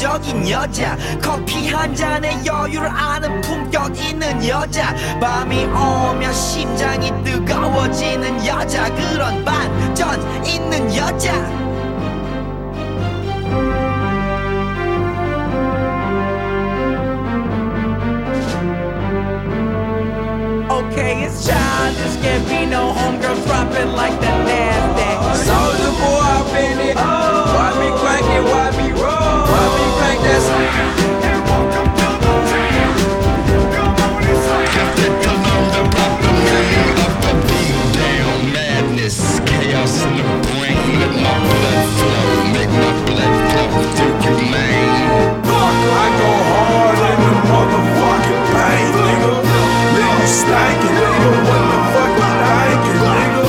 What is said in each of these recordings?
매력적인 여자 커피 한 잔에 여유를 아는 품격 있는 여자 밤이 오면 심장이 뜨거워지는 여자 그런 반전 있는 여자 Okay, it's childish, can't be no homegirl, drop it like the NASDAQ. Soulja Boy up in it. Why me crank it? Why me roll? Why me crank that sound? Chaos in the brain, let my blood flow, make my blood flow through you, man. I go hard in the motherfucking paint, nigga. Leave you stankin', nigga. What the fuck you thinking, nigga?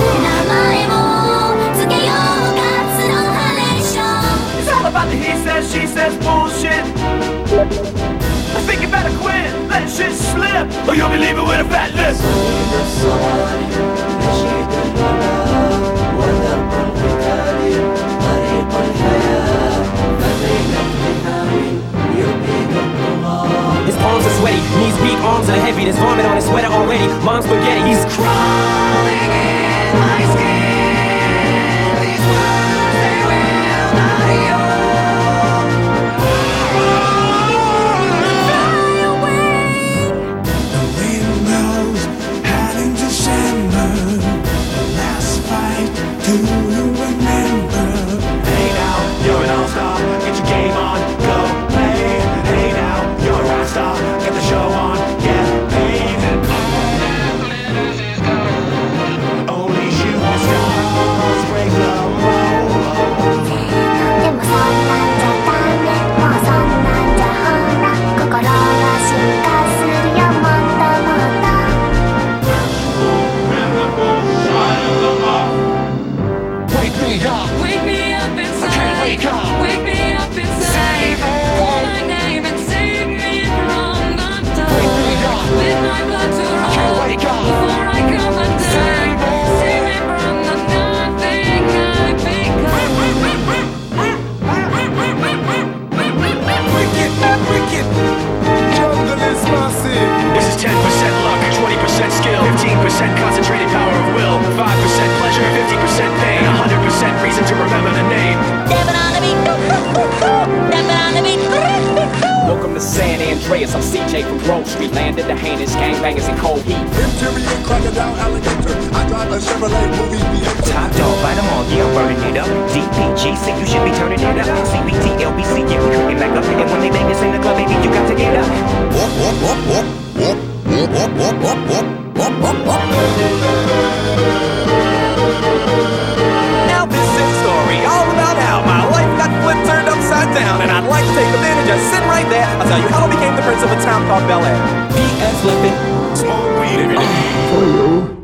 It's all about the he says, she says bullshit. I think you better quit, let shit slip, or you'll be leaving with a fat lip. His palms are sweaty, knees weak, arms are heavy. There's vomit on his sweater already. Mom's spaghetti, he's crawling in my skin. These words, they will not heal. The wind blows out in December. The last fight, do you remember? Hey now, you're an all-star, get your game on, go play. Hey now, you're a rock star, get the show on, get paid. Only shooting stars break the mold. でもそんなんじゃダメもうそんなんじゃほら心が進化するよもっともっと Wake me up, Wake me up inside. I can't wake up. Wake me up inside. Call my name and save me from the dark. Wake me up. With my blood to I can't roll wake up. before I come undone. Save me from the nothing I've become. Wicked, wicked. Jungle is massive. This is 10% luck, 20% skill, 15% concentrated power of will, 5% pleasure, 50% pain, 100% reason to remember the name. Welcome to San Andreas, I'm CJ from Grove Street. Landed the heinous gangbangers in cold heat. Imperial crocodile alligator. I drive a Chevrolet movie theater. Top dog, fight them all, yeah, I'm burning it up. DPGC, you should be turning it up. CBT, LBC, yeah, we cooking back up. And when they bang us in the club, baby, you got to get up. Now this is a story all about how my life got flipped, turned upside down, and I'd like to take a minute and just sit right there. I'll tell you how I became the prince of a town called Bel Air. PS flipping. Smoke weed every day. For you.